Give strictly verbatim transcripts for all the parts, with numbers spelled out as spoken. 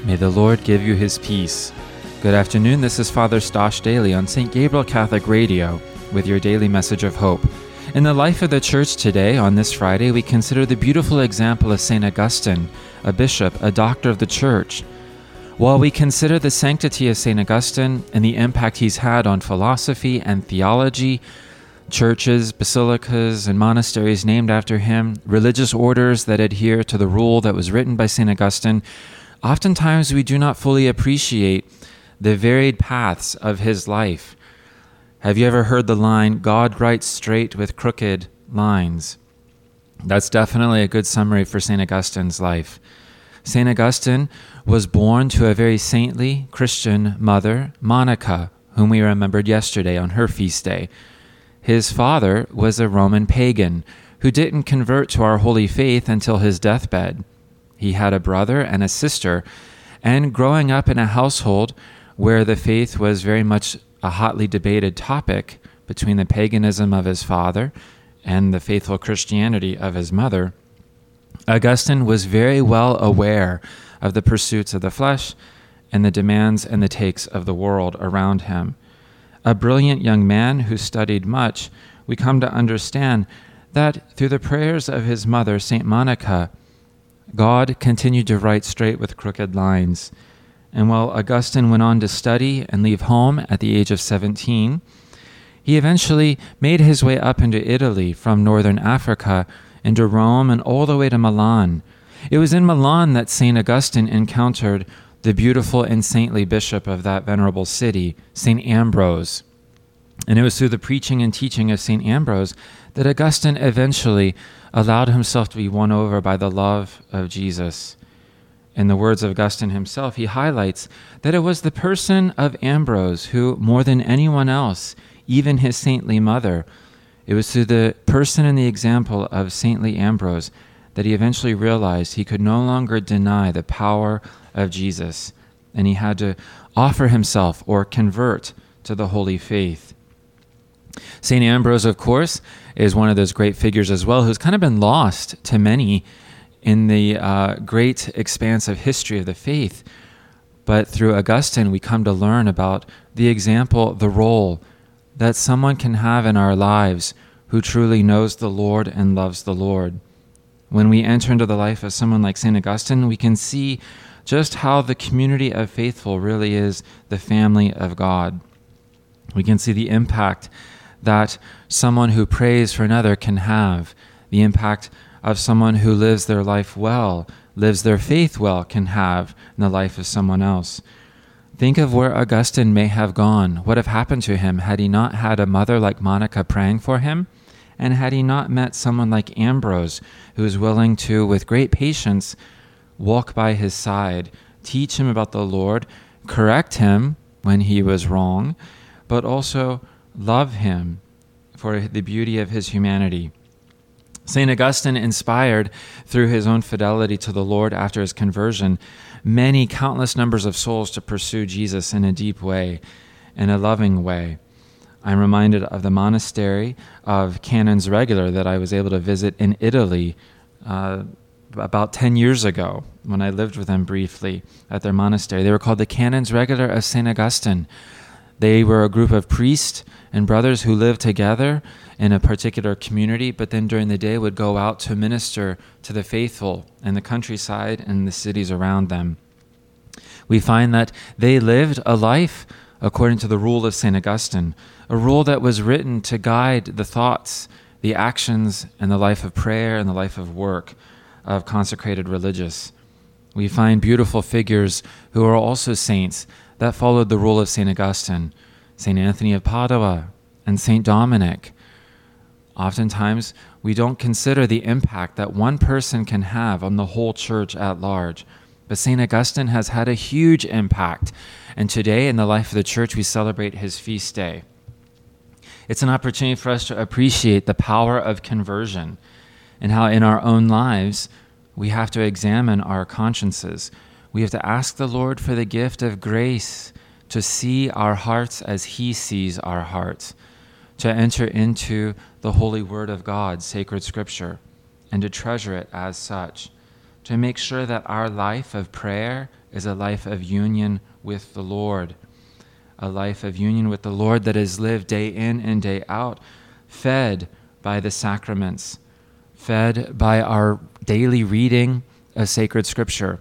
May the Lord give you his peace. Good afternoon, this is Father Stosh Daily on Saint Gabriel Catholic Radio with your daily message of hope. In the life of the Church today, on this Friday, we consider the beautiful example of Saint Augustine, a bishop, a doctor of the Church. While we consider the sanctity of Saint Augustine and the impact he's had on philosophy and theology, churches, basilicas, and monasteries named after him, religious orders that adhere to the rule that was written by Saint Augustine, oftentimes we do not fully appreciate the varied paths of his life. Have you ever heard the line, God writes straight with crooked lines? That's definitely a good summary for Saint Augustine's life. Saint Augustine was born to a very saintly Christian mother, Monica, whom we remembered yesterday on her feast day. His father was a Roman pagan who didn't convert to our holy faith until his deathbed. He had a brother and a sister, and growing up in a household where the faith was very much a hotly debated topic between the paganism of his father and the faithful Christianity of his mother, Augustine was very well aware of the pursuits of the flesh and the demands and the takes of the world around him. A brilliant young man who studied much, we come to understand that through the prayers of his mother, Saint Monica, God continued to write straight with crooked lines. And while Augustine went on to study and leave home at the age of seventeen, he eventually made his way up into Italy from northern Africa, into Rome, and all the way to Milan. It was in Milan that Saint Augustine encountered the beautiful and saintly bishop of that venerable city, Saint Ambrose. And it was through the preaching and teaching of Saint Ambrose that Augustine eventually allowed himself to be won over by the love of Jesus. In the words of Augustine himself, he highlights that it was the person of Ambrose who, more than anyone else, even his saintly mother, it was through the person and the example of saintly Ambrose that he eventually realized he could no longer deny the power of Jesus, and he had to offer himself or convert to the holy faith. Saint Ambrose, of course, is one of those great figures as well, who's kind of been lost to many in the uh, great expanse of history of the faith. But through Augustine, we come to learn about the example, the role that someone can have in our lives who truly knows the Lord and loves the Lord. When we enter into the life of someone like Saint Augustine, we can see just how the community of faithful really is the family of God. We can see the impact that someone who prays for another can have, the impact of someone who lives their life well, lives their faith well, can have in the life of someone else. Think of where Augustine may have gone. What have happened to him had he not had a mother like Monica praying for him? And had he not met someone like Ambrose, who is willing to, with great patience, walk by his side, teach him about the Lord, correct him when he was wrong, but also love him for the beauty of his humanity. Saint Augustine inspired, through his own fidelity to the Lord after his conversion, many countless numbers of souls to pursue Jesus in a deep way, in a loving way. I'm reminded of the monastery of Canons Regular that I was able to visit in Italy uh, about ten years ago when I lived with them briefly at their monastery. They were called the Canons Regular of Saint Augustine. They were a group of priests and brothers who lived together in a particular community, but then during the day would go out to minister to the faithful in the countryside and the cities around them. We find that they lived a life according to the rule of Saint Augustine, a rule that was written to guide the thoughts, the actions, and the life of prayer and the life of work of consecrated religious. We find beautiful figures who are also saints that followed the rule of Saint Augustine, Saint Anthony of Padua, and Saint Dominic. Oftentimes, we don't consider the impact that one person can have on the whole church at large. But Saint Augustine has had a huge impact, and today in the life of the church, we celebrate his feast day. It's an opportunity for us to appreciate the power of conversion and how in our own lives we have to examine our consciences. We have to ask the Lord for the gift of grace to see our hearts as he sees our hearts, to enter into the holy word of God, sacred scripture, and to treasure it as such, to make sure that our life of prayer is a life of union with the Lord, a life of union with the Lord that is lived day in and day out, fed by the sacraments, fed by our daily reading of sacred scripture,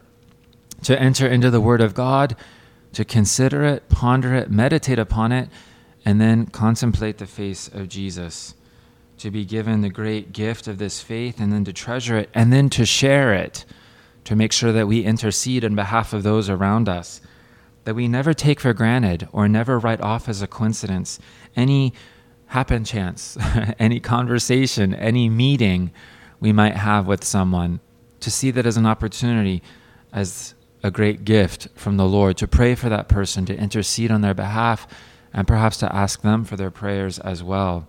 to enter into the Word of God, to consider it, ponder it, meditate upon it, and then contemplate the face of Jesus, to be given the great gift of this faith, and then to treasure it, and then to share it, to make sure that we intercede on behalf of those around us, that we never take for granted or never write off as a coincidence any happen chance, any conversation, any meeting we might have with someone, to see that as an opportunity, as a great gift from the Lord, to pray for that person, to intercede on their behalf, and perhaps to ask them for their prayers as well.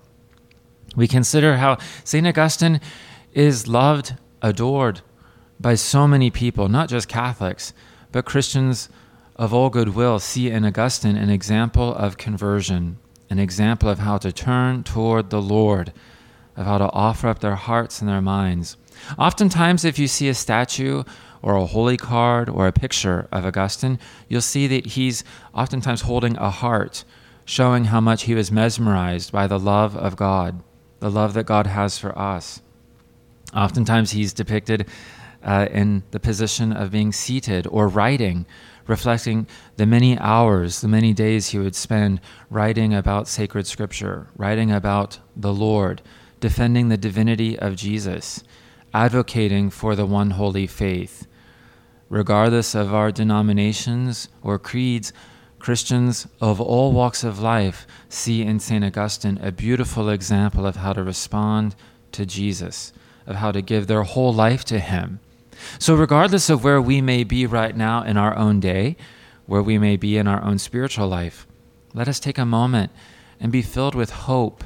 We consider how Saint Augustine is loved, adored by so many people, not just Catholics, but Christians of all goodwill see in Augustine an example of conversion, an example of how to turn toward the Lord, of how to offer up their hearts and their minds. Oftentimes, if you see a statue or a holy card or a picture of Augustine, you'll see that he's oftentimes holding a heart, showing how much he was mesmerized by the love of God, the love that God has for us. Oftentimes he's depicted uh, in the position of being seated or writing, reflecting the many hours, the many days he would spend writing about sacred scripture, writing about the Lord, defending the divinity of Jesus, advocating for the one holy faith. Regardless of our denominations or creeds, Christians of all walks of life see in Saint Augustine a beautiful example of how to respond to Jesus, of how to give their whole life to him. So regardless of where we may be right now in our own day, where we may be in our own spiritual life, let us take a moment and be filled with hope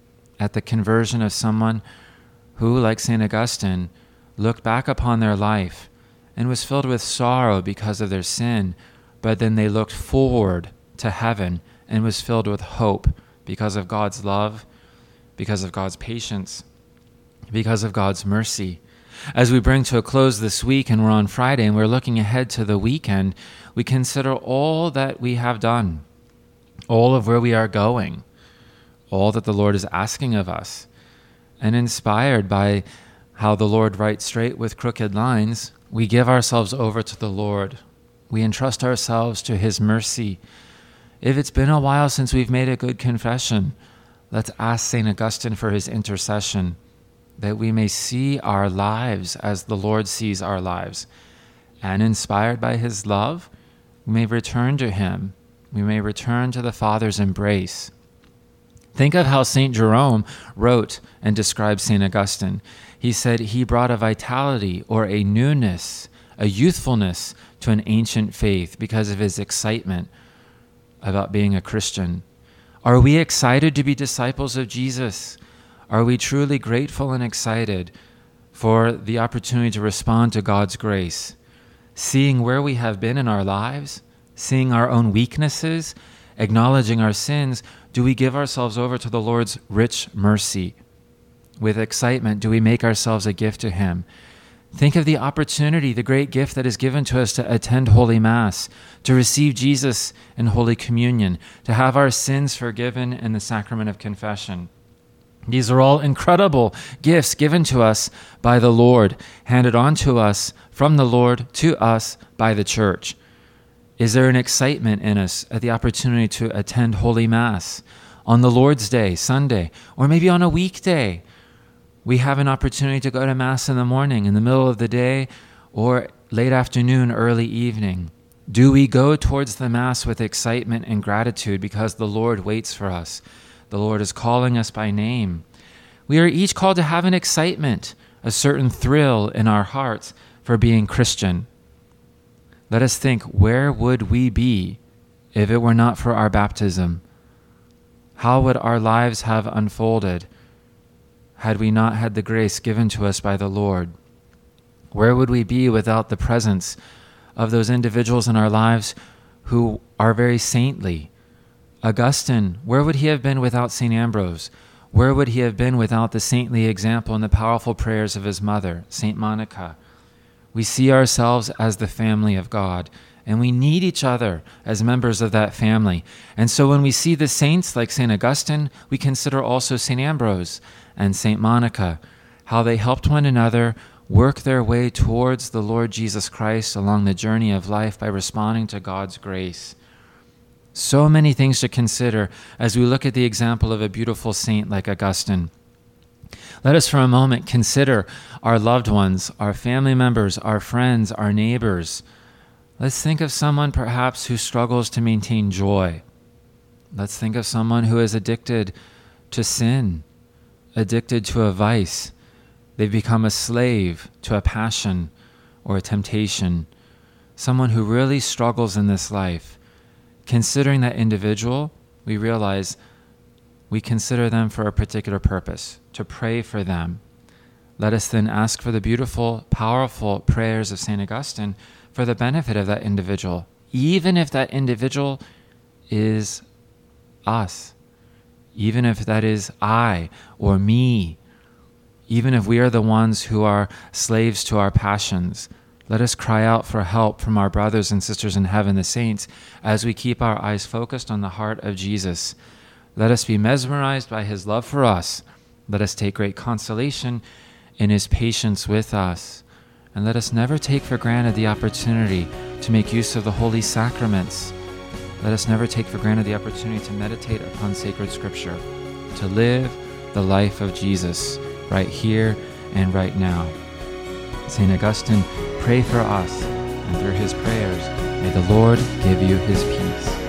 at the conversion of someone who, like Saint Augustine, looked back upon their life and was filled with sorrow because of their sin, but then they looked forward to heaven and was filled with hope because of God's love, because of God's patience, because of God's mercy. As we bring to a close this week, and we're on Friday, and we're looking ahead to the weekend, we consider all that we have done, all of where we are going, all that the Lord is asking of us, and inspired by how the Lord writes straight with crooked lines, we give ourselves over to the Lord. We entrust ourselves to his mercy. If it's been a while since we've made a good confession, let's ask Saint Augustine for his intercession, that we may see our lives as the Lord sees our lives. And inspired by his love, we may return to him. We may return to the Father's embrace. Think of how Saint Jerome wrote and described Saint Augustine. He said he brought a vitality or a newness, a youthfulness to an ancient faith because of his excitement about being a Christian. Are we excited to be disciples of Jesus? Are we truly grateful and excited for the opportunity to respond to God's grace, seeing where we have been in our lives, seeing our own weaknesses, acknowledging our sins? Do we give ourselves over to the Lord's rich mercy? With excitement, do we make ourselves a gift to him? Think of the opportunity, the great gift that is given to us to attend Holy Mass, to receive Jesus in Holy Communion, to have our sins forgiven in the sacrament of confession. These are all incredible gifts given to us by the Lord, handed on to us from the Lord to us by the Church. Is there an excitement in us at the opportunity to attend Holy Mass on the Lord's Day, Sunday, or maybe on a weekday? We have an opportunity to go to Mass in the morning, in the middle of the day, or late afternoon, early evening. Do we go towards the Mass with excitement and gratitude because the Lord waits for us? The Lord is calling us by name. We are each called to have an excitement, a certain thrill in our hearts for being Christian. Let us think, where would we be if it were not for our baptism? How would our lives have unfolded had we not had the grace given to us by the Lord? Where would we be without the presence of those individuals in our lives who are very saintly? Augustine, where would he have been without Saint Ambrose? Where would he have been without the saintly example and the powerful prayers of his mother, Saint Monica? We see ourselves as the family of God, and we need each other as members of that family. And so when we see the saints like Saint Augustine, we consider also Saint Ambrose and Saint Monica, how they helped one another work their way towards the Lord Jesus Christ along the journey of life by responding to God's grace. So many things to consider as we look at the example of a beautiful saint like Augustine. Let us for a moment consider our loved ones, our family members, our friends, our neighbors. Let's think of someone perhaps who struggles to maintain joy. Let's think of someone who is addicted to sin, addicted to a vice. They've become a slave to a passion or a temptation. Someone who really struggles in this life. Considering that individual, we realize we consider them for a particular purpose, to pray for them. Let us then ask for the beautiful, powerful prayers of Saint Augustine for the benefit of that individual, even if that individual is us, even if that is I or me, even if we are the ones who are slaves to our passions. Let us cry out for help from our brothers and sisters in heaven, the saints, as we keep our eyes focused on the heart of Jesus. Let us be mesmerized by his love for us. Let us take great consolation in his patience with us. And let us never take for granted the opportunity to make use of the holy sacraments. Let us never take for granted the opportunity to meditate upon sacred scripture, to live the life of Jesus right here and right now. Saint Augustine, pray for us, and through his prayers, may the Lord give you his peace.